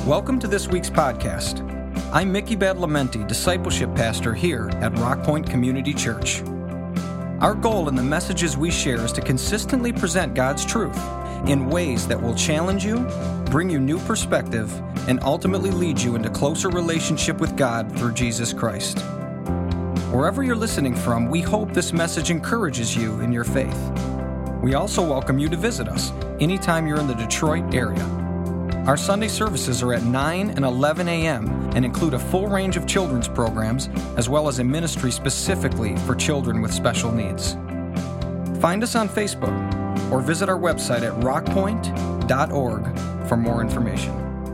Welcome to this week's podcast. I'm Mickey Badalamenti, Discipleship Pastor here at Rock Point Community Church. Our goal in the messages we share is to consistently present God's truth in ways that will challenge you, bring you new perspective, and ultimately lead you into closer relationship with God through Jesus Christ. Wherever you're listening from, we hope this message encourages you in your faith. We also welcome you to visit us anytime you're in the Detroit area. Our Sunday services are at 9 and 11 a.m. and include a full range of children's programs, as well as a ministry specifically for children with special needs. Find us on Facebook or visit our website at rockpoint.org for more information.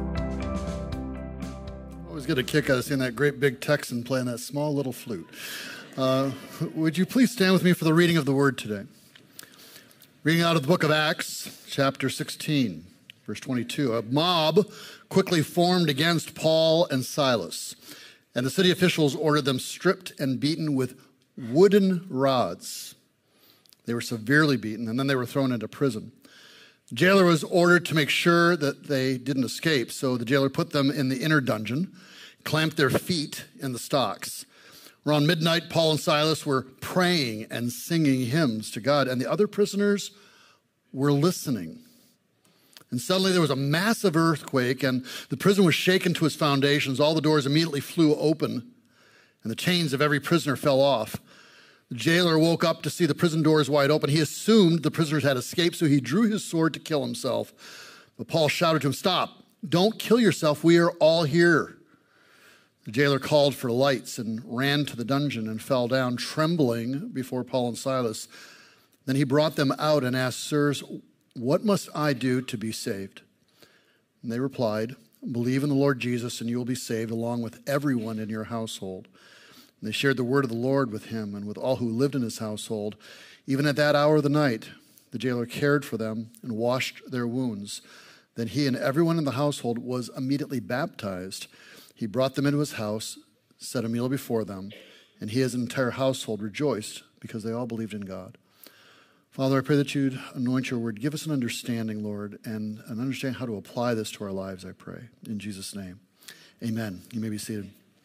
Always get a kick out of seeing that great big Texan playing that small little flute. Would you please stand with me for the reading of the word today? Reading out of the book of Acts, chapter 16. Verse 22, a mob quickly formed against Paul and Silas, and the city officials ordered them stripped and beaten with wooden rods. They were severely beaten, and then they were thrown into prison. The jailer was ordered to make sure that they didn't escape, so the jailer put them in the inner dungeon, clamped their feet in the stocks. Around midnight, Paul and Silas were praying and singing hymns to God, and the other prisoners were listening. And suddenly there was a massive earthquake, and the prison was shaken to its foundations. All the doors immediately flew open, and the chains of every prisoner fell off. The jailer woke up to see the prison doors wide open. He assumed the prisoners had escaped, so he drew his sword to kill himself. But Paul shouted to him, "Stop! Don't kill yourself. We are all here." The jailer called for lights and ran to the dungeon and fell down, trembling before Paul and Silas. Then he brought them out and asked, "Sirs, what must I do to be saved?" And they replied, "Believe in the Lord Jesus and you will be saved along with everyone in your household." And they shared the word of the Lord with him and with all who lived in his household. Even at that hour of the night, the jailer cared for them and washed their wounds. Then he and everyone in the household was immediately baptized. He brought them into his house, set a meal before them, and he and his entire household rejoiced because they all believed in God. Father, I pray that you'd anoint your word. Give us an understanding, Lord, and an understanding how to apply this to our lives, I pray. In Jesus' name, amen. You may be seated.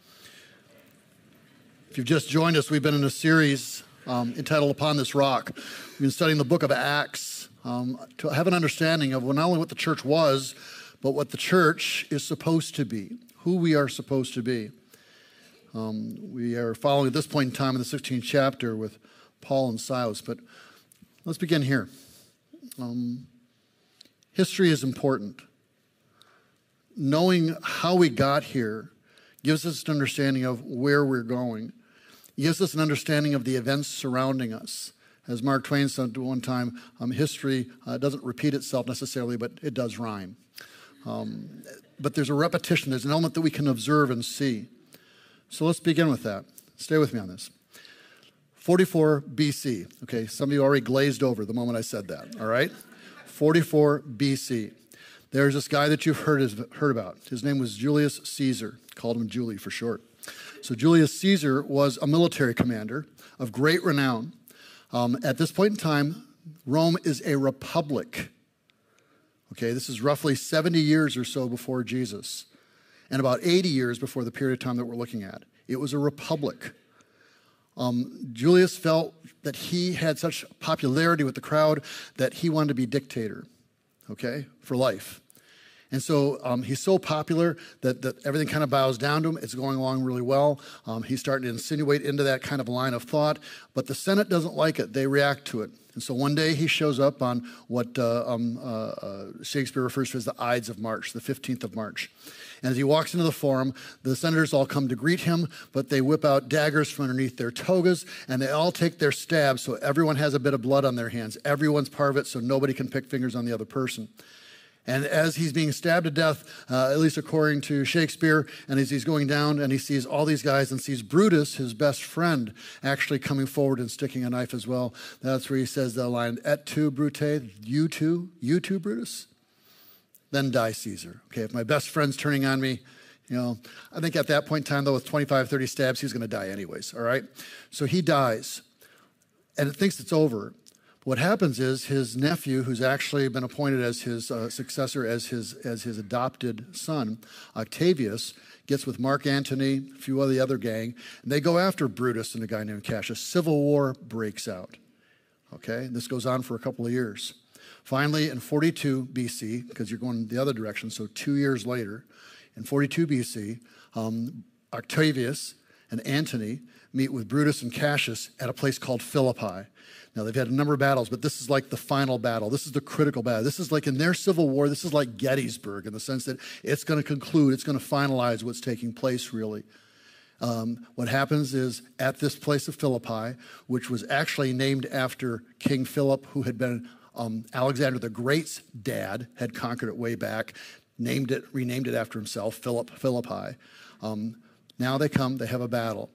If you've just joined us, we've been in a series entitled Upon This Rock. We've been studying the book of Acts to have an understanding of not only what the church was, but what the church is supposed to be, who we are supposed to be. We are following at this point in time in the 16th chapter with Paul and Silas, but let's begin here. History is important. Knowing how we got here gives us an understanding of where we're going. It gives us an understanding of the events surrounding us. As Mark Twain said one time, history doesn't repeat itself necessarily, but it does rhyme. But there's a repetition. There's an element that we can observe and see. So let's begin with that. Stay with me on this. 44 BC. Okay, some of you already glazed over the moment I said that, all right? 44 BC. There's this guy that you've heard about. His name was Julius Caesar. Called him Julie for short. So Julius Caesar was a military commander of great renown. At this point in time, Rome is a republic. Okay, this is roughly 70 years or so before Jesus, and about 80 years before the period of time that we're looking at. It was a republic. Julius felt that he had such popularity with the crowd that he wanted to be dictator, okay, for life. And so he's so popular that everything kind of bows down to him. It's going along really well. He's starting to insinuate into that kind of line of thought, but the Senate doesn't like it. They react to it. And so one day he shows up on what Shakespeare refers to as the Ides of March, the 15th of March. And as he walks into the forum, the senators all come to greet him, but they whip out daggers from underneath their togas, and they all take their stabs, so everyone has a bit of blood on their hands. Everyone's part of it, so nobody can pick fingers on the other person. And as he's being stabbed to death, at least according to Shakespeare, and as he's going down and he sees all these guys and sees Brutus, his best friend, actually coming forward and sticking a knife as well, that's where he says the line, "Et tu, Brute," you too, Brutus? Then die, Caesar. Okay, if my best friend's turning on me, I think at that point in time, though, with 25, 30 stabs, he's going to die anyways, all right? So he dies, and it thinks it's over. What happens is his nephew, who's actually been appointed as his successor, as his adopted son, Octavius, gets with Mark Antony, a few of the other gang, and they go after Brutus and a guy named Cassius. Civil war breaks out. Okay, and this goes on for a couple of years. Finally, in 42 BC, because you're going the other direction, so 2 years later, in 42 BC, Octavius and Antony meet with Brutus and Cassius at a place called Philippi. Now, they've had a number of battles, but this is like the final battle. This is the critical battle. This is like in their civil war, this is like Gettysburg in the sense that it's going to conclude, it's going to finalize what's taking place, really. What happens is at this place of Philippi, which was actually named after King Philip, who had been Alexander the Great's dad, had conquered it way back, renamed it after himself, Philippi. Now they have a battle.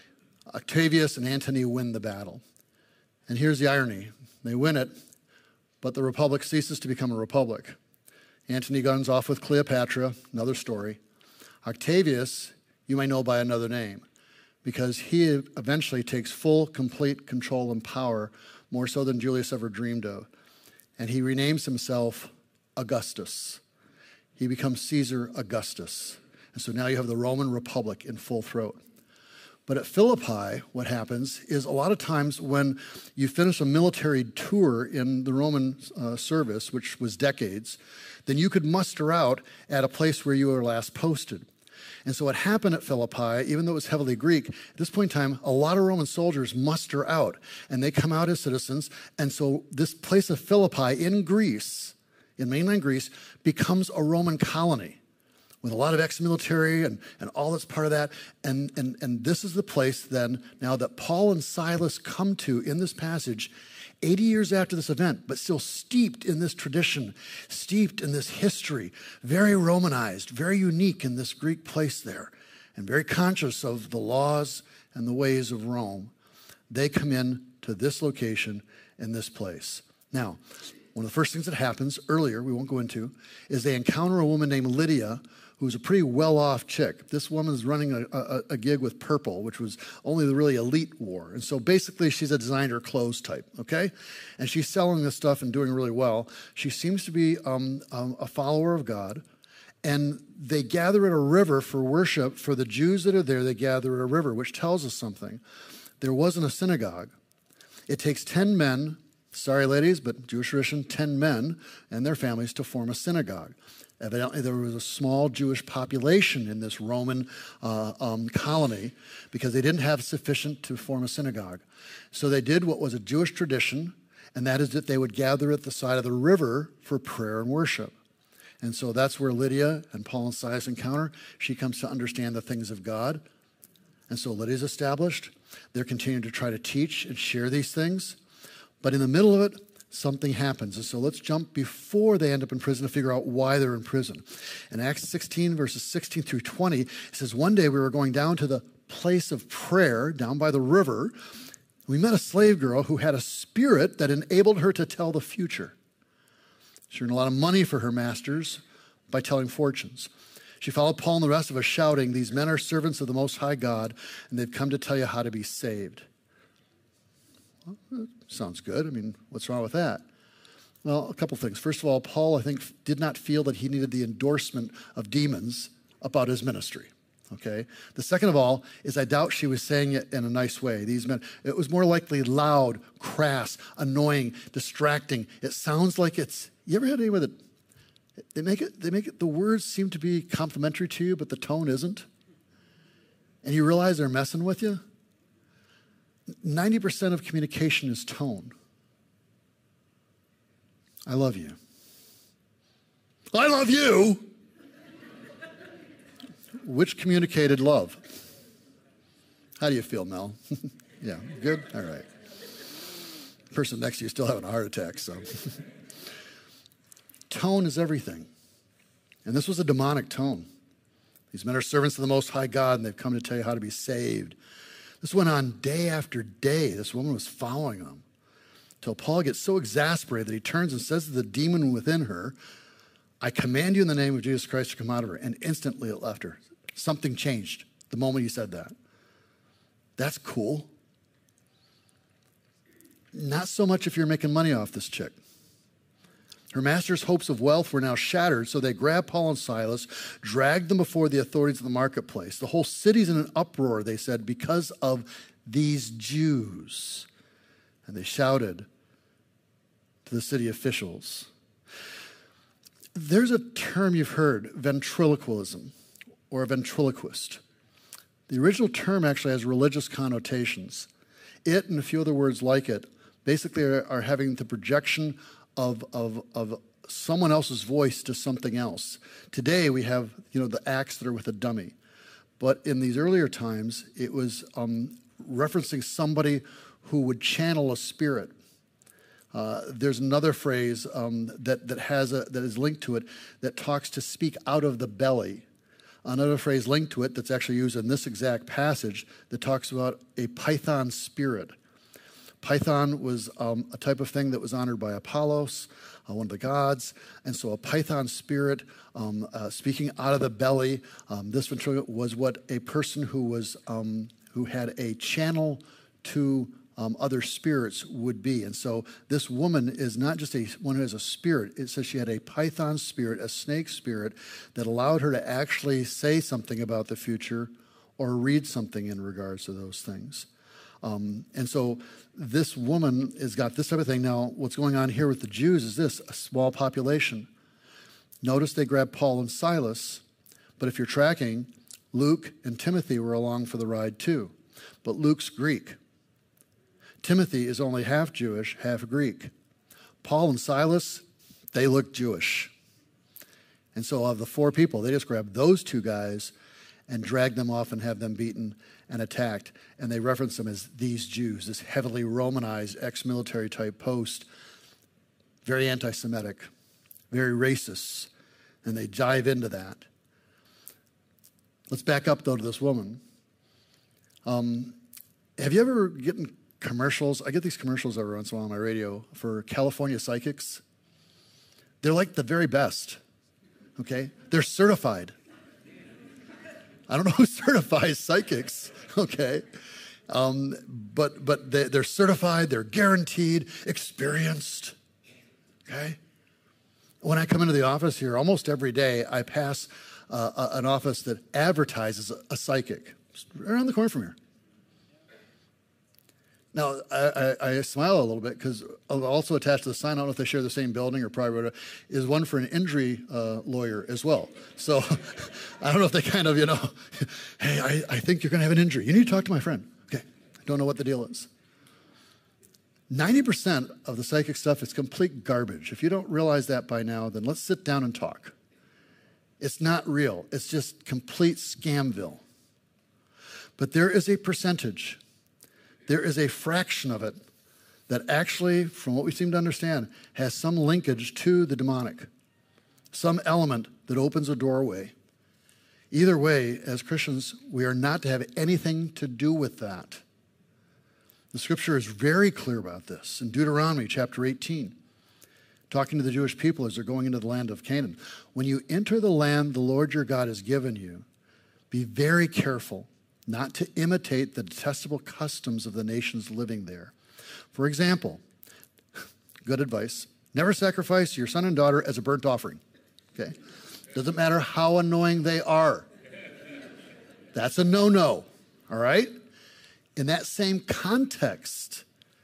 Octavius and Antony win the battle. And here's the irony. They win it, but the republic ceases to become a republic. Antony guns off with Cleopatra, another story. Octavius, you may know by another name, because he eventually takes full, complete control and power, more so than Julius ever dreamed of. And he renames himself Augustus. He becomes Caesar Augustus. And so now you have the Roman Republic in full throat. But at Philippi, what happens is a lot of times when you finish a military tour in the Roman service, which was decades, then you could muster out at a place where you were last posted. And so what happened at Philippi, even though it was heavily Greek, at this point in time, a lot of Roman soldiers muster out, and they come out as citizens. And so this place of Philippi in Greece, in mainland Greece, becomes a Roman colony, with a lot of ex-military and all that's part of that. And this is the place then now that Paul and Silas come to in this passage 80 years after this event, but still steeped in this tradition, steeped in this history, very Romanized, very unique in this Greek place there, and very conscious of the laws and the ways of Rome. They come in to this location in this place. Now, one of the first things that happens earlier, we won't go into, is they encounter a woman named Lydia, who's a pretty well-off chick. This woman's running a gig with Purple, which was only the really elite war. And so basically she's a designer clothes type, okay? And she's selling this stuff and doing really well. She seems to be a follower of God. And they gather at a river for worship. For the Jews that are there, they gather at a river, which tells us something. There wasn't a synagogue. It takes 10 men, sorry ladies, but Jewish tradition, 10 men and their families to form a synagogue. Evidently, there was a small Jewish population in this Roman colony because they didn't have sufficient to form a synagogue. So they did what was a Jewish tradition, and that is that they would gather at the side of the river for prayer and worship. And so that's where Lydia and Paul and Silas encounter. She comes to understand the things of God. And so Lydia's established. They're continuing to try to teach and share these things. But in the middle of it, something happens. And so let's jump before they end up in prison to figure out why they're in prison. In Acts 16, verses 16 through 20, it says, one day we were going down to the place of prayer down by the river. We met a slave girl who had a spirit that enabled her to tell the future. She earned a lot of money for her masters by telling fortunes. She followed Paul and the rest of us shouting, these men are servants of the Most High God, and they've come to tell you how to be saved. Well, that sounds good. I mean, what's wrong with that? Well, a couple things. First of all, Paul, I think, did not feel that he needed the endorsement of demons about his ministry. Okay? The second of all is I doubt she was saying it in a nice way. These men, it was more likely loud, crass, annoying, distracting. It sounds like it's, you ever had anyone that, they make it, the words seem to be complimentary to you, but the tone isn't? And you realize they're messing with you? 90% of communication is tone. I love you. I love you. Which communicated love? How do you feel, Mel? Yeah, good? All right. The person next to you is still having a heart attack, so. Tone is everything. And this was a demonic tone. These men are servants of the Most High God, and they've come to tell you how to be saved. This went on day after day. This woman was following them until Paul gets so exasperated that he turns and says to the demon within her, I command you in the name of Jesus Christ to come out of her. And instantly it left her. Something changed the moment he said that. That's cool. Not so much if you're making money off this chick. Her master's hopes of wealth were now shattered, so they grabbed Paul and Silas, dragged them before the authorities of the marketplace. The whole city's in an uproar, they said, because of these Jews. And they shouted to the city officials. There's a term you've heard, ventriloquism, or a ventriloquist. The original term actually has religious connotations. It and a few other words like it basically are having the projection of someone else's voice to something else. Today we have, the acts that are with a dummy. But in these earlier times, it was referencing somebody who would channel a spirit. There's another phrase that is linked to it that talks to speak out of the belly. Another phrase linked to it that's actually used in this exact passage that talks about a python spirit. Python was a type of thing that was honored by Apollos, one of the gods, and so a python spirit speaking out of the belly. This ventriloquist was what a person who had a channel to other spirits would be. And so this woman is not just one who has a spirit. It says she had a python spirit, a snake spirit, that allowed her to actually say something about the future or read something in regards to those things. And so this woman has got this type of thing. Now, what's going on here with the Jews is this, a small population. Notice they grabbed Paul and Silas, but if you're tracking, Luke and Timothy were along for the ride too. But Luke's Greek. Timothy is only half Jewish, half Greek. Paul and Silas, they look Jewish. And so of the four people, they just grabbed those two guys and dragged them off and have them beaten and attacked. And they reference them as these Jews, this heavily Romanized ex-military type post, very anti-Semitic, very racist. And they dive into that. Let's back up, though, to this woman. Have you ever gotten commercials? I get these commercials every once in a while on my radio for California psychics. They're like the very best, okay? They're certified. I don't know who certifies psychics, okay? But they're certified, they're guaranteed, experienced, okay? When I come into the office here, almost every day, I pass an office that advertises a psychic. Just right around the corner from here. Now, I smile a little bit because also attached to the sign, I don't know if they share the same building or probably is one for an injury lawyer as well. So I don't know if they kind of, hey, I think you're going to have an injury. You need to talk to my friend. Okay, I don't know what the deal is. 90% of the psychic stuff is complete garbage. If you don't realize that by now, then let's sit down and talk. It's not real. It's just complete scamville. But there is a percentage. There is a fraction of it that actually, from what we seem to understand, has some linkage to the demonic, some element that opens a doorway. Either way, as Christians, we are not to have anything to do with that. The scripture is very clear about this. In Deuteronomy chapter 18, talking to the Jewish people as they're going into the land of Canaan, when you enter the land the Lord your God has given you, be very careful not to imitate the detestable customs of the nations living there. For example, good advice, never sacrifice your son and daughter as a burnt offering, okay? Doesn't matter how annoying they are. That's a no-no, all right? In that same context,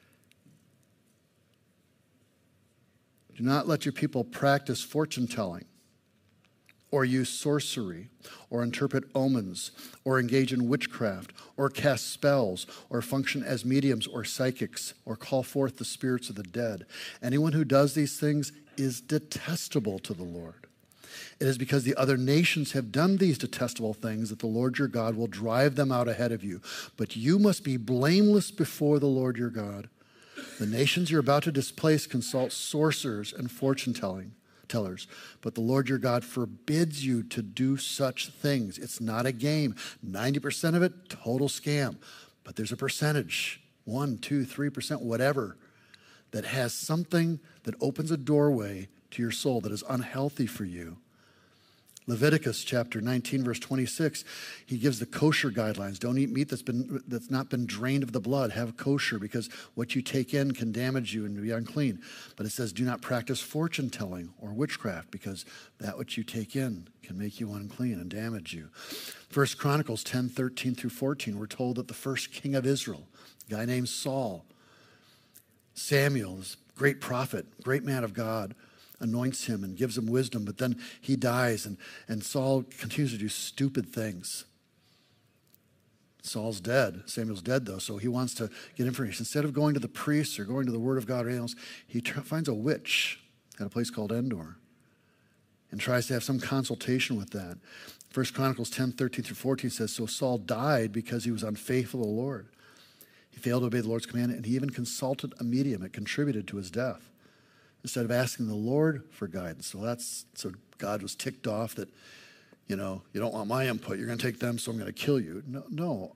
do not let your people practice fortune-telling or use sorcery, or interpret omens, or engage in witchcraft, or cast spells, or function as mediums or psychics, or call forth the spirits of the dead. Anyone who does these things is detestable to the Lord. It is because the other nations have done these detestable things that the Lord your God will drive them out ahead of you. But you must be blameless before the Lord your God. The nations you're about to displace consult sorcerers and fortune-tellers, but the Lord your God forbids you to do such things. It's not a game. 90% of it, total scam. But there's a percentage, 1, 2, 3%, whatever, that has something that opens a doorway to your soul that is unhealthy for you. Leviticus chapter 19, verse 26, he gives the kosher guidelines. Don't eat meat that's not been drained of the blood. Have kosher, because what you take in can damage you and be unclean. But it says, do not practice fortune telling or witchcraft, because that which you take in can make you unclean and damage you. 1 Chronicles 10, 13 through 14, we're told that the first king of Israel, a guy named Saul, Samuel, this great prophet, great man of God, anoints him and gives him wisdom, but then he dies, and Saul continues to do stupid things. Saul's dead. Samuel's dead, though, so he wants to get information. Instead of going to the priests or going to the Word of God or anything else, he finds a witch at a place called Endor and tries to have some consultation with that. 1 Chronicles 10, 13 through 14 says, so Saul died because he was unfaithful to the Lord. He failed to obey the Lord's command, and he even consulted a medium. It contributed to his death, instead of asking the Lord for guidance. So God was ticked off that, you don't want my input. You're going to take them, so I'm going to kill you. No.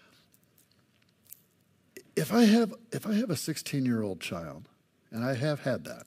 If I have a 16-year-old child, and I have had that,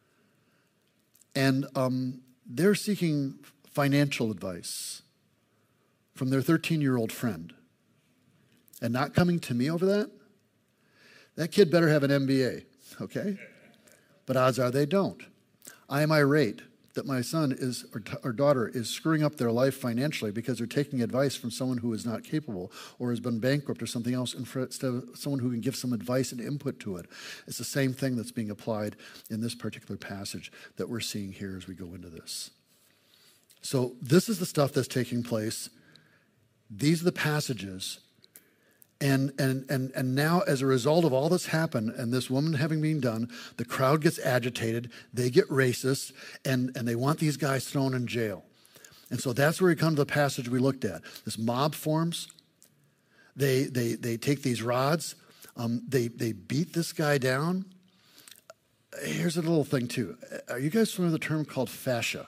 and they're seeking financial advice from their 13-year-old friend, and not coming to me over that kid better have an MBA, okay? But odds are they don't. I am irate that my son or daughter is screwing up their life financially because they're taking advice from someone who is not capable or has been bankrupt or something else, instead of someone who can give some advice and input to it. It's the same thing that's being applied in this particular passage that we're seeing here as we go into this. So this is the stuff that's taking place. These are the passages. And now, as a result of all this happened and this woman having been done, the crowd gets agitated, they get racist, and they want these guys thrown in jail. And so that's where we come to the passage we looked at. This mob forms. They take these rods. They beat this guy down. Here's a little thing, too. Are you guys familiar with the term called fascia?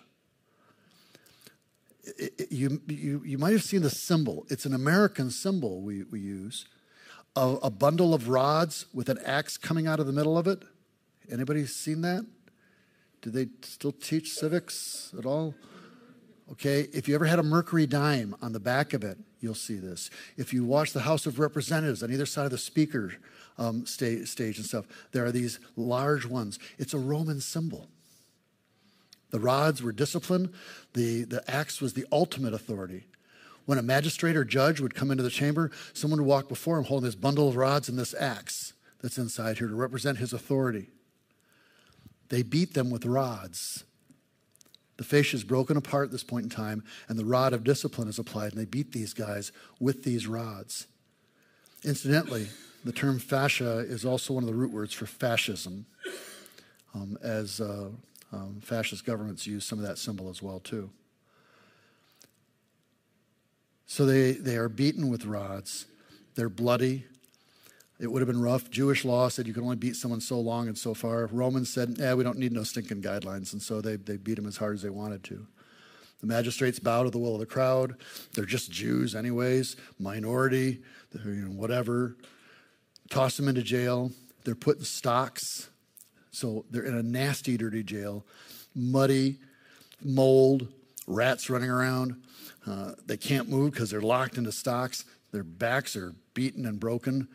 You might have seen the symbol. It's an American symbol we use. A bundle of rods with an axe coming out of the middle of it. Anybody seen that? Do they still teach civics at all? Okay, if you ever had a mercury dime on the back of it, you'll see this. If you watch the House of Representatives on either side of the speaker stage and stuff, there are these large ones. It's a Roman symbol. The rods were discipline. The axe was the ultimate authority. When a magistrate or judge would come into the chamber, someone would walk before him holding this bundle of rods and this axe that's inside here to represent his authority. They beat them with rods. The fascia is broken apart at this point in time, and the rod of discipline is applied, and they beat these guys with these rods. Incidentally, the term fascia is also one of the root words for fascism, as fascist governments use some of that symbol as well, too. So they are beaten with rods. They're bloody. It would have been rough. Jewish law said you can only beat someone so long and so far. Romans said, we don't need no stinking guidelines, and so they beat them as hard as they wanted to. The magistrates bow to the will of the crowd. They're just Jews anyways, minority, whatever. Toss them into jail. They're put in stocks. So they're in a nasty, dirty jail, muddy, mold, rats running around. They can't move because they're locked into stocks. Their backs are beaten and broken.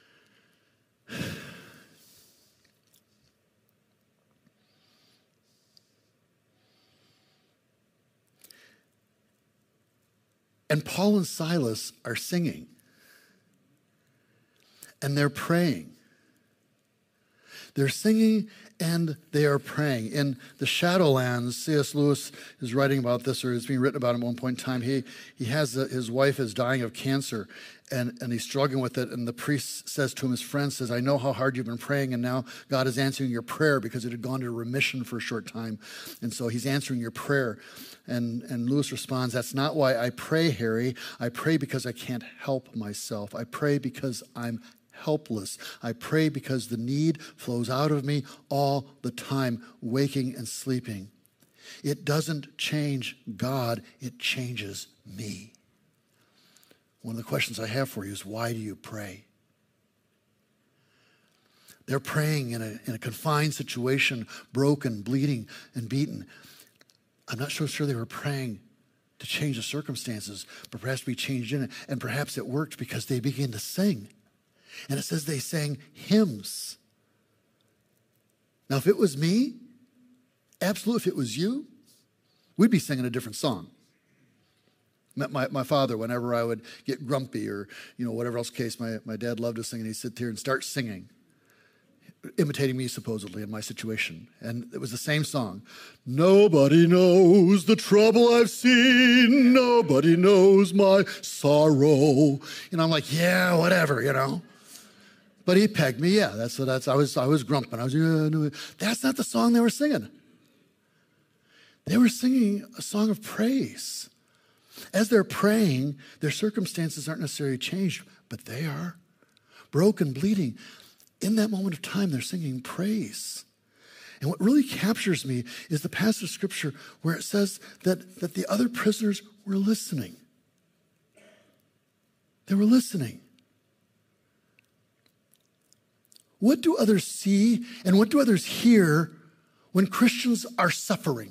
And Paul and Silas are singing. And they're praying. They're singing and they are praying. In the Shadowlands, C.S. Lewis is writing about this, or it's being written about him at one point in time. He has his wife is dying of cancer, and he's struggling with it. And the priest says to him, his friend says, I know how hard you've been praying, and now God is answering your prayer because it had gone to remission for a short time. And so he's answering your prayer. And Lewis responds, that's not why I pray, Harry. I pray because I can't help myself. I pray because I'm helpless. I pray because the need flows out of me all the time, waking and sleeping. It doesn't change God, it changes me. One of the questions I have for you is, why do you pray? They're praying in a confined situation, broken, bleeding, and beaten. I'm not so sure they were praying to change the circumstances, but perhaps be changed in it. And perhaps it worked because they began to sing. And it says they sang hymns. Now, if it was me, absolutely, if it was you, we'd be singing a different song. My father, whenever I would get grumpy or, whatever else case, my dad loved to sing, and he'd sit there and start singing, imitating me supposedly in my situation. And it was the same song. Nobody knows the trouble I've seen. Nobody knows my sorrow. I'm like, yeah, whatever, But he pegged me. Yeah, I was grumping. That's not the song they were singing. They were singing a song of praise. As they're praying, their circumstances aren't necessarily changed, but they are. Broken, bleeding. In that moment of time, they're singing praise. And what really captures me is the passage of Scripture where it says that the other prisoners were listening. They were listening. What do others see and what do others hear when Christians are suffering?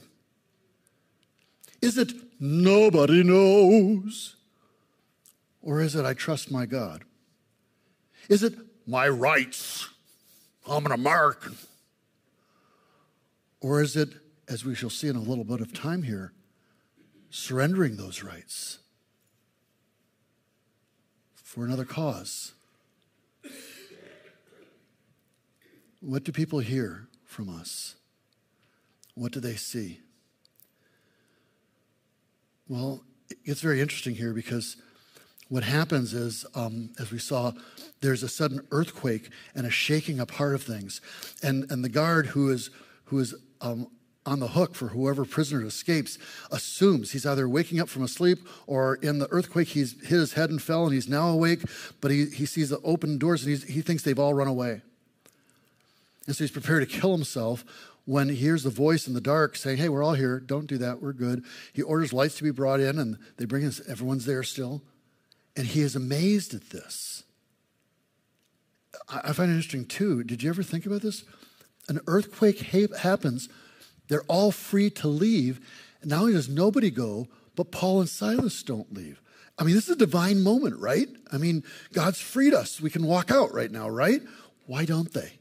Is it nobody knows? Or is it I trust my God? Is it my rights? I'm an American. Or is it, as we shall see in a little bit of time here, surrendering those rights for another cause? What do people hear from us? What do they see? Well, it's very interesting here because what happens is, as we saw, there's a sudden earthquake and a shaking apart of things. And the guard who is on the hook for whoever prisoner escapes assumes he's either waking up from a sleep or in the earthquake he's hit his head and fell and he's now awake, but he sees the open doors and he thinks they've all run away. And so he's prepared to kill himself when he hears the voice in the dark saying, hey, we're all here. Don't do that. We're good. He orders lights to be brought in, and they bring in, everyone's there still. And he is amazed at this. I find it interesting, too. Did you ever think about this? An earthquake happens. They're all free to leave. And not only does nobody go, but Paul and Silas don't leave. I mean, this is a divine moment, right? I mean, God's freed us. We can walk out right now, right? Why don't they?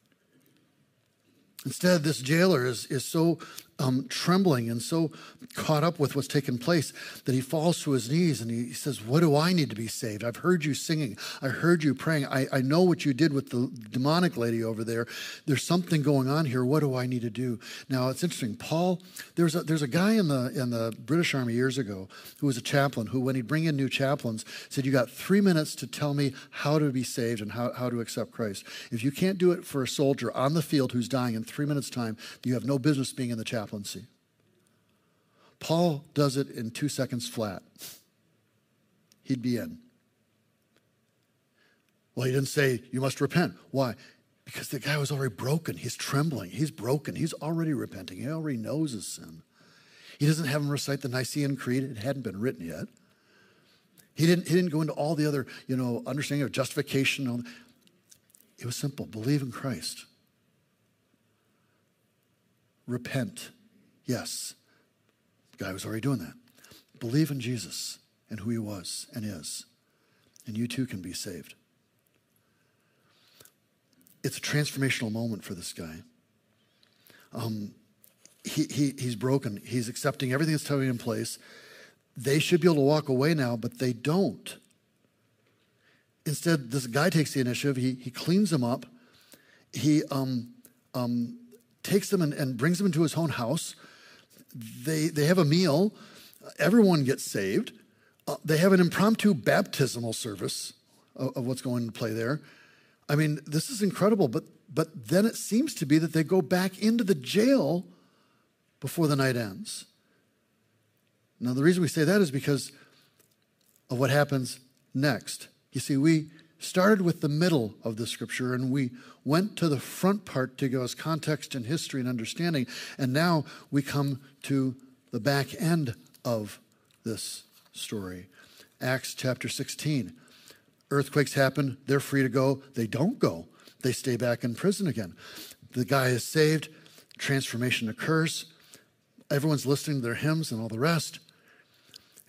Instead, this jailer is so trembling and so caught up with what's taken place that he falls to his knees and he says, what do I need to be saved? I've heard you singing. I heard you praying. I know what you did with the demonic lady over there. There's something going on here. What do I need to do? Now, it's interesting. Paul, there's a guy in the British Army years ago who was a chaplain who, when he'd bring in new chaplains, said, you got 3 minutes to tell me how to be saved and how to accept Christ. If you can't do it for a soldier on the field who's dying in 3 minutes' time, you have no business being in the chaplaincy. Paul does it in 2 seconds flat. He'd be in. Well, he didn't say, you must repent. Why? Because the guy was already broken. He's trembling. He's broken. He's already repenting. He already knows his sin. He doesn't have him recite the Nicene Creed. It hadn't been written yet. He didn't go into all the other, understanding of justification. It was simple. Believe in Christ. Repent. Yes. The guy was already doing that. Believe in Jesus and who he was and is. And you too can be saved. It's a transformational moment for this guy. He's broken. He's accepting everything that's taking place. They should be able to walk away now, but they don't. Instead, this guy takes the initiative. He cleans them up. He takes them and brings them into his own house. They have a meal. Everyone gets saved. They have an impromptu baptismal service of what's going to play there. I mean, this is incredible, but then it seems to be that they go back into the jail before the night ends. Now, the reason we say that is because of what happens next. You see, we started with the middle of the scripture, and we went to the front part to give us context and history and understanding, and now we come to the back end of this story. Acts chapter 16. Earthquakes happen. They're free to go. They don't go. They stay back in prison again. The guy is saved. Transformation occurs. Everyone's listening to their hymns and all the rest.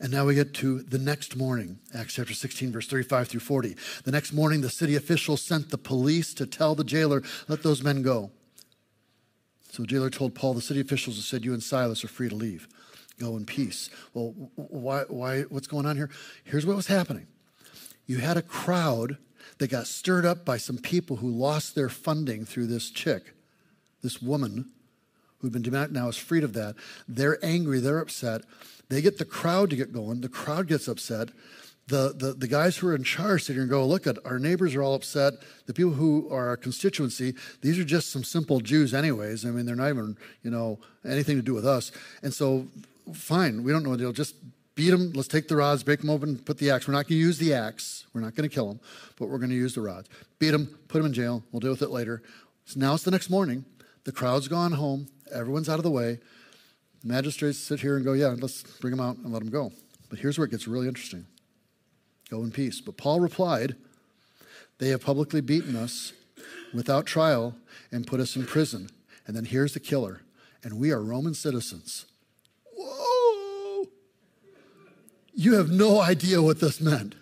And now we get to the next morning, Acts chapter 16, verse 35 through 40. The next morning, the city officials sent the police to tell the jailer, let those men go. So the jailer told Paul, the city officials have said, you and Silas are free to leave. Go in peace. Well, why? What's going on here? Here's what was happening. You had a crowd that got stirred up by some people who lost their funding through this chick, this woman who'd been demanded, now is freed of that. They're angry. They're upset. They get the crowd to get going. The crowd gets upset. The guys who are in charge sit here and go, look, at our neighbors are all upset. The people who are our constituency, these are just some simple Jews anyways. I mean, they're not even, anything to do with us. And so, fine, we don't know what they'll just beat them. Let's take the rods, break them open, put the axe. We're not going to use the axe. We're not going to kill them, but we're going to use the rods. Beat them, put them in jail. We'll deal with it later. So now it's the next morning. The crowd's gone home. Everyone's out of the way. The magistrates sit here and go, yeah, let's bring them out and let them go. But here's where it gets really interesting. Go in peace. But Paul replied, they have publicly beaten us without trial and put us in prison. And then here's the killer. And we are Roman citizens. Whoa! You have no idea what this meant.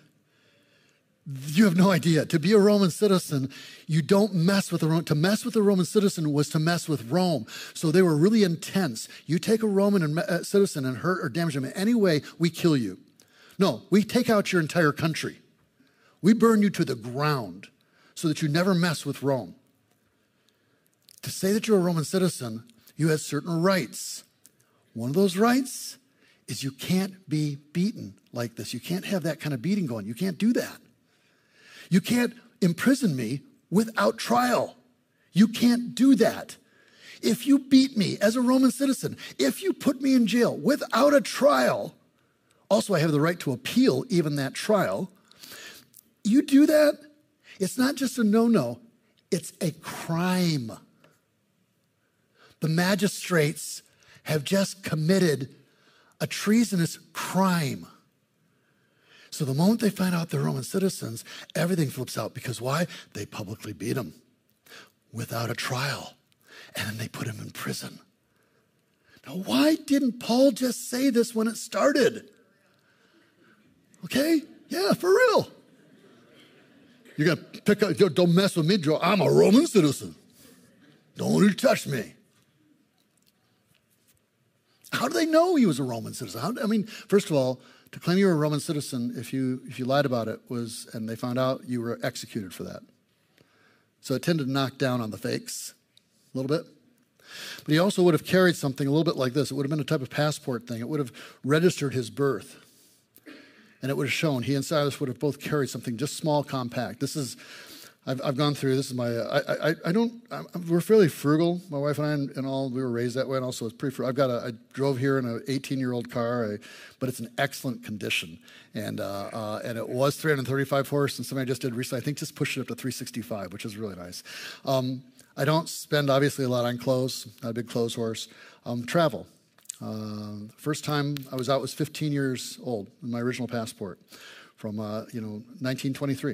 You have no idea. To be a Roman citizen, you don't mess with the Roman. To mess with a Roman citizen was to mess with Rome. So they were really intense. You take a Roman citizen and hurt or damage them in any way, we kill you. No, we take out your entire country. We burn you to the ground so that you never mess with Rome. To say that you're a Roman citizen, you had certain rights. One of those rights is you can't be beaten like this. You can't have that kind of beating going. You can't do that. You can't imprison me without trial. You can't do that. If you beat me as a Roman citizen, if you put me in jail without a trial, also I have the right to appeal even that trial. You do that, it's not just a no-no, it's a crime. The magistrates have just committed a treasonous crime. So the moment they find out they're Roman citizens, everything flips out. Because why? They publicly beat them without a trial. And then they put him in prison. Now, why didn't Paul just say this when it started? Okay? Yeah, for real. You got to pick up, don't mess with me, Joe. I'm a Roman citizen. Don't you touch me. How do they know he was a Roman citizen? First of all, to claim you were a Roman citizen, if you lied about it, and they found out, you were executed for that. So it tended to knock down on the fakes a little bit. But he also would have carried something a little bit like this. It would have been a type of passport thing. It would have registered his birth. And it would have shown, he and Silas would have both carried something just small, compact. I've gone through, this is we're fairly frugal, my wife and I, and all, we were raised that way, and also it's pretty frugal. I drove here in an 18-year-old car, but it's in excellent condition. And it was 335 horse, and somebody just did recently, I think just pushed it up to 365, which is really nice. I don't spend, obviously, a lot on clothes, not a big clothes horse. Travel. First time I was out was 15 years old, in my original passport, from 1923.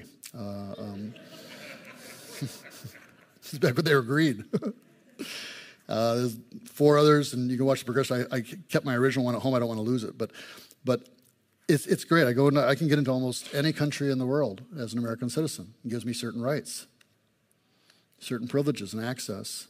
This is back when they were green. There's 4 others, and you can watch the progression. I kept my original one at home. I don't want to lose it, but it's great. I can get into almost any country in the world as an American citizen. It gives me certain rights, certain privileges and access.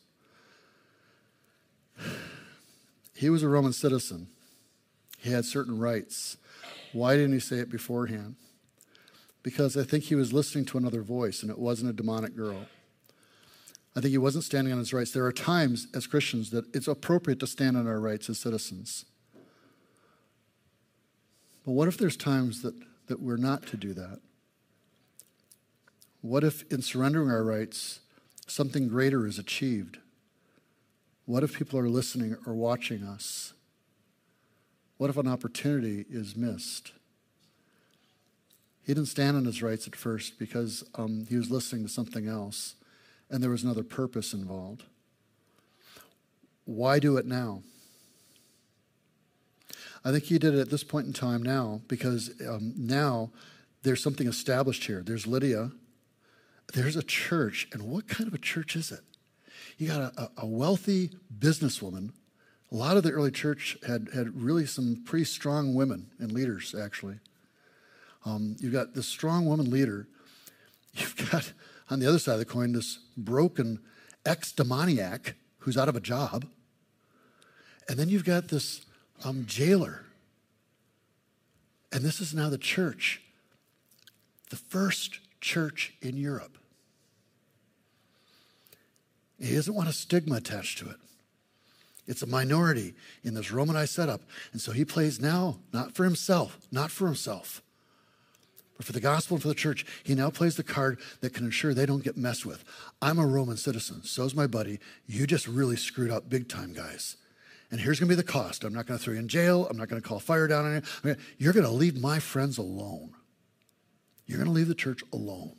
He was a Roman citizen. He had certain rights. Why didn't he say it beforehand? Because I think he was listening to another voice, and it wasn't a demonic girl. I think he wasn't standing on his rights. There are times as Christians that it's appropriate to stand on our rights as citizens. But what if there's times that we're not to do that? What if in surrendering our rights, something greater is achieved? What if people are listening or watching us? What if an opportunity is missed? He didn't stand on his rights at first because he was listening to something else, and there was another purpose involved. Why do it now? I think he did it at this point in time now because now there's something established here. There's Lydia. There's a church, and what kind of a church is it? You got a wealthy businesswoman A lot of the early church had really some pretty strong women and leaders, actually. You've got this strong woman leader. You've got, on the other side of the coin, this broken ex-demoniac who's out of a job. And then you've got this jailer. And this is now the church, the first church in Europe. He doesn't want a stigma attached to it. It's a minority in this Romanized setup. And so he plays now, not for himself, but for the gospel and for the church. He now plays the card that can ensure they don't get messed with. I'm a Roman citizen. So's my buddy. You just really screwed up big time, guys. And here's going to be the cost. I'm not going to throw you in jail. I'm not going to call fire down on you. You're going to leave my friends alone. You're going to leave the church alone.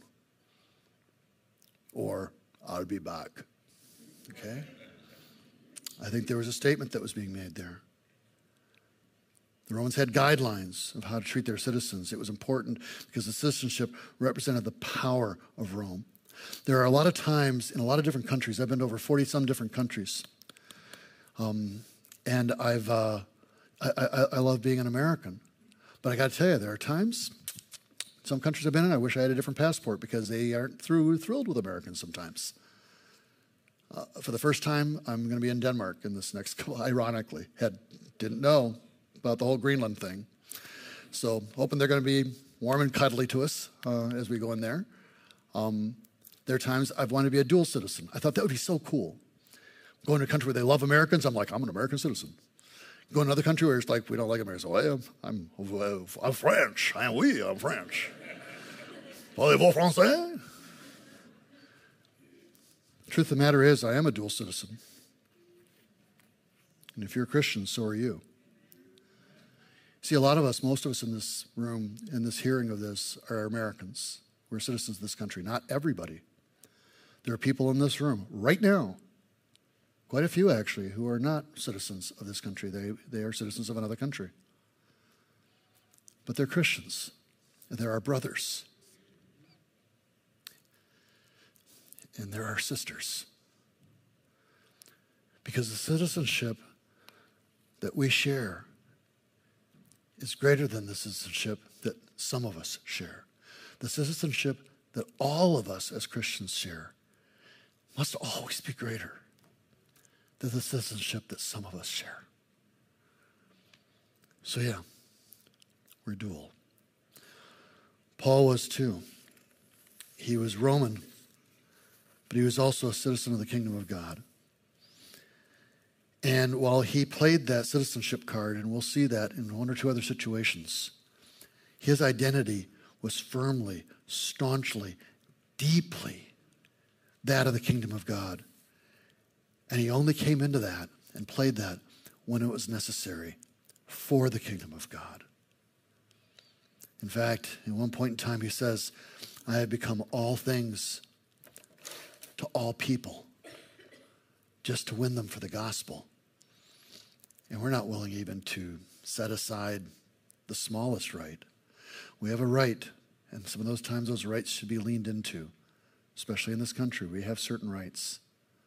Or I'll be back. Okay? I think there was a statement that was being made there. The Romans had guidelines of how to treat their citizens. It was important because the citizenship represented the power of Rome. There are a lot of times in a lot of different countries. I've been to over 40-some different countries. And I love being an American. But I got to tell you, there are times, some countries I've been in, I wish I had a different passport because they aren't thrilled with Americans sometimes. For the first time, I'm going to be in Denmark in this next couple, ironically. Didn't know about the whole Greenland thing. So hoping they're going to be warm and cuddly to us as we go in there. There are times I've wanted to be a dual citizen. I thought that would be so cool. Going to a country where they love Americans, I'm like, I'm an American citizen. Go to another country where it's like, we don't like Americans. So I'm French. I'm French. Parlez-vous français? The truth of the matter is, I am a dual citizen. And if you're a Christian, so are you. See, a lot of us, most of us in this room, in this hearing of this, are Americans. We're citizens of this country. Not everybody. There are people in this room right now, quite a few actually, who are not citizens of this country. They are citizens of another country. But they're Christians, and they're our brothers. And they're our sisters. Because the citizenship that we share is greater than the citizenship that some of us share. The citizenship that all of us as Christians share must always be greater than the citizenship that some of us share. So yeah, we're dual. Paul was too. He was Roman, but he was also a citizen of the kingdom of God. And while he played that citizenship card, and we'll see that in one or two other situations, his identity was firmly, staunchly, deeply that of the kingdom of God. And he only came into that and played that when it was necessary for the kingdom of God. In fact, at one point in time, he says, I have become all things to all people just to win them for the gospel. And we're not willing even to set aside the smallest right. We have a right, and some of those times those rights should be leaned into, especially in this country. We have certain rights.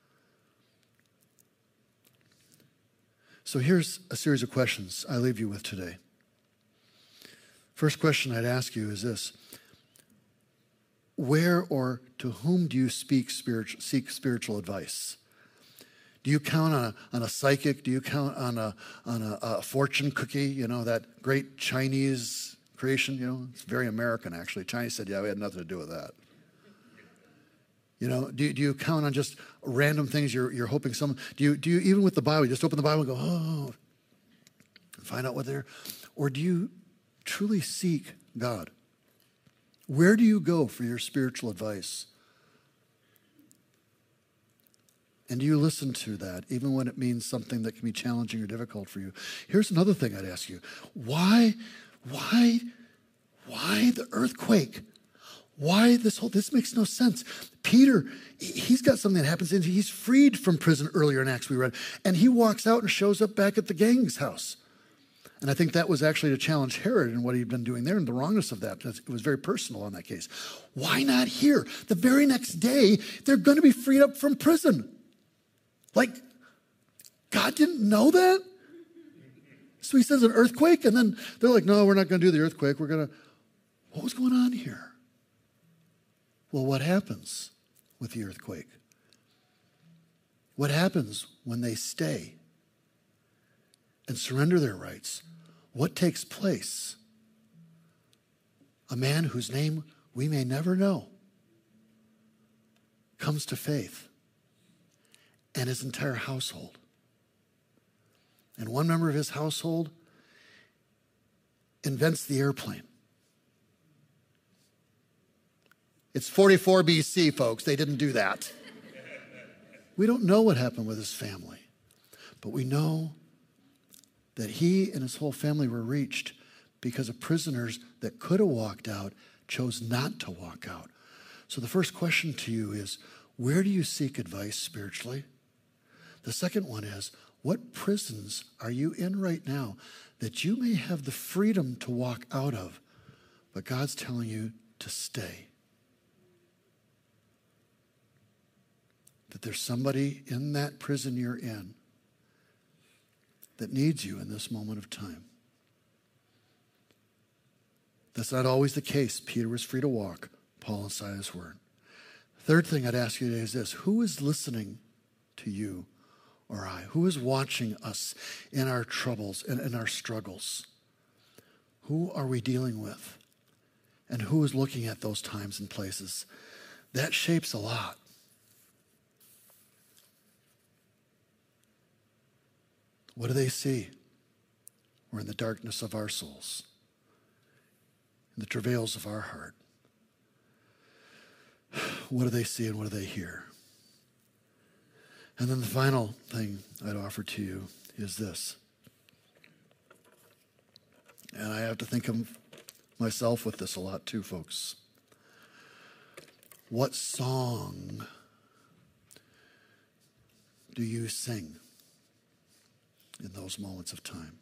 So here's a series of questions I leave you with today. First question I'd ask you is this. Where or to whom do you seek spiritual advice? Do you count on a psychic? Do you count on a fortune cookie? You know, that great Chinese creation? You know, it's very American, actually. Chinese said, yeah, we had nothing to do with that. You know, do you count on just random things you're hoping someone... Do you even with the Bible, you just open the Bible and go, oh, and find out what they're... Or do you truly seek God? Where do you go for your spiritual advice? And do you listen to that, even when it means something that can be challenging or difficult for you? Here's another thing I'd ask you. Why the earthquake? Why this makes no sense. Peter, he's got something that happens, and he's freed from prison earlier in Acts we read, and he walks out and shows up back at the gang's house. And I think that was actually to challenge Herod and what he'd been doing there and the wrongness of that. It was very personal on that case. Why not here? The very next day, they're going to be freed up from prison. Like, God didn't know that? So he says an earthquake, and then they're like, no, we're not going to do the earthquake. What was going on here? Well, what happens with the earthquake? What happens when they stay and surrender their rights? What takes place? A man whose name we may never know comes to faith, and his entire household. And one member of his household invents the airplane. It's 44 BC, folks. They didn't do that. We don't know what happened with his family, but we know that he and his whole family were reached because of prisoners that could have walked out chose not to walk out. So the first question to you is, where do you seek advice spiritually? The second one is, what prisons are you in right now that you may have the freedom to walk out of, but God's telling you to stay? That there's somebody in that prison you're in that needs you in this moment of time. That's not always the case. Peter was free to walk. Paul and Silas weren't. Third thing I'd ask you today is this: who is listening to you or I? Who is watching us in our troubles and in our struggles? Who are we dealing with? And who is looking at those times and places? That shapes a lot. What do they see? We're in the darkness of our souls, in the travails of our heart. What do they see and what do they hear? And then the final thing I'd offer to you is this. And I have to think of myself with this a lot too, folks. What song do you sing in those moments of time?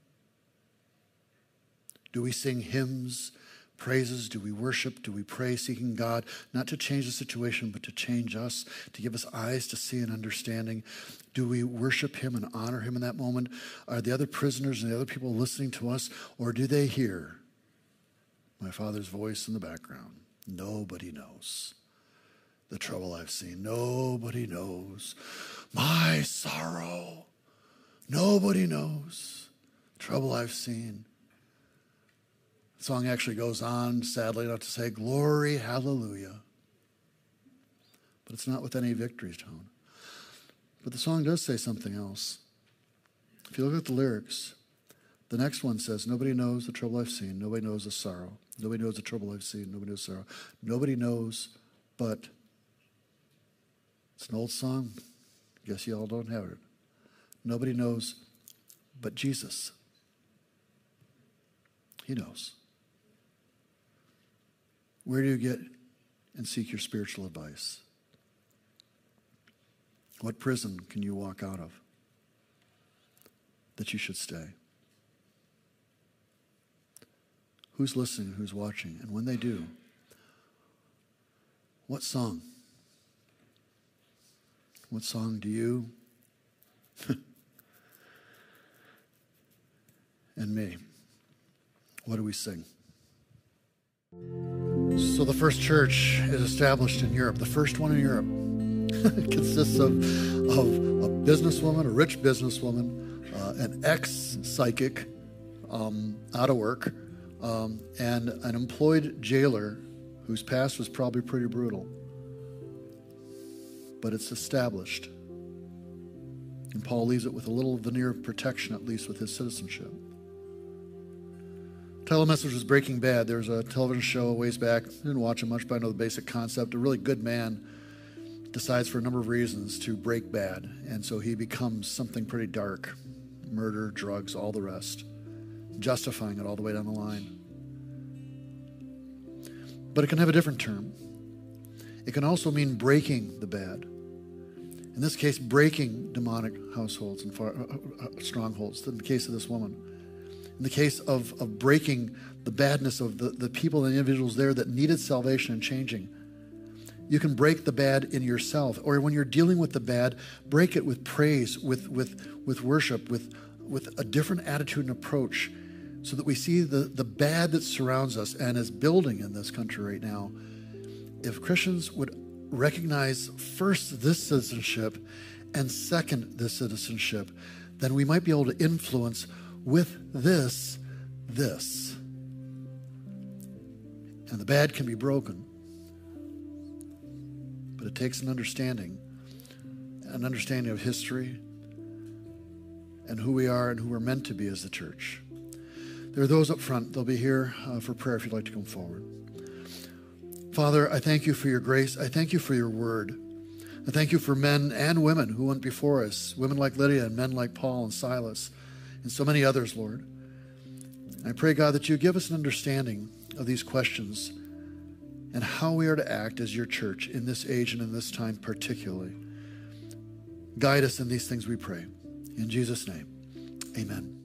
Do we sing hymns, praises? Do we worship? Do we pray, seeking God, not to change the situation, but to change us, to give us eyes to see and understanding? Do we worship him and honor him in that moment? Are the other prisoners and the other people listening to us, or do they hear my Father's voice in the background? Nobody knows the trouble I've seen. Nobody knows my sorrow. Nobody knows the trouble I've seen. The song actually goes on, sadly enough, to say, glory, hallelujah. But it's not with any victory tone. But the song does say something else. If you look at the lyrics, the next one says, nobody knows the trouble I've seen. Nobody knows the sorrow. Nobody knows the trouble I've seen. Nobody knows sorrow. Nobody knows, but it's an old song. Guess you all don't have it. Nobody knows but Jesus. He knows. Where do you get and seek your spiritual advice? What prison can you walk out of that you should stay? Who's listening? Who's watching? And when they do, what song? What song do you and me, what do we sing? So the first church is established in Europe, the first one in Europe. It consists of a businesswoman, a rich businesswoman, an ex-psychic out of work, and an employed jailer whose past was probably pretty brutal. But it's established. And Paul leaves it with a little veneer of protection, at least with his citizenship. The title of the message was Breaking Bad. There was a television show a ways back. I didn't watch it much, but I know the basic concept. A really good man decides for a number of reasons to break bad. And so he becomes something pretty dark. Murder, drugs, all the rest. Justifying it all the way down the line. But it can have a different term. It can also mean breaking the bad. In this case, breaking demonic households and strongholds, in the case of this woman. In the case of breaking the badness of the people and the individuals there that needed salvation and changing. You can break the bad in yourself. Or when you're dealing with the bad, break it with praise, with worship, with a different attitude and approach, so that we see the bad that surrounds us and is building in this country right now. If Christians would recognize first this citizenship and second this citizenship, then we might be able to influence with this. And the bad can be broken. But it takes an understanding of history and who we are and who we're meant to be as the church. There are those up front. They'll be here for prayer if you'd like to come forward. Father, I thank you for your grace. I thank you for your word. I thank you for men and women who went before us, women like Lydia and men like Paul and Silas and so many others, Lord. And I pray, God, that you give us an understanding of these questions and how we are to act as your church in this age and in this time particularly. Guide us in these things, we pray. In Jesus' name, amen.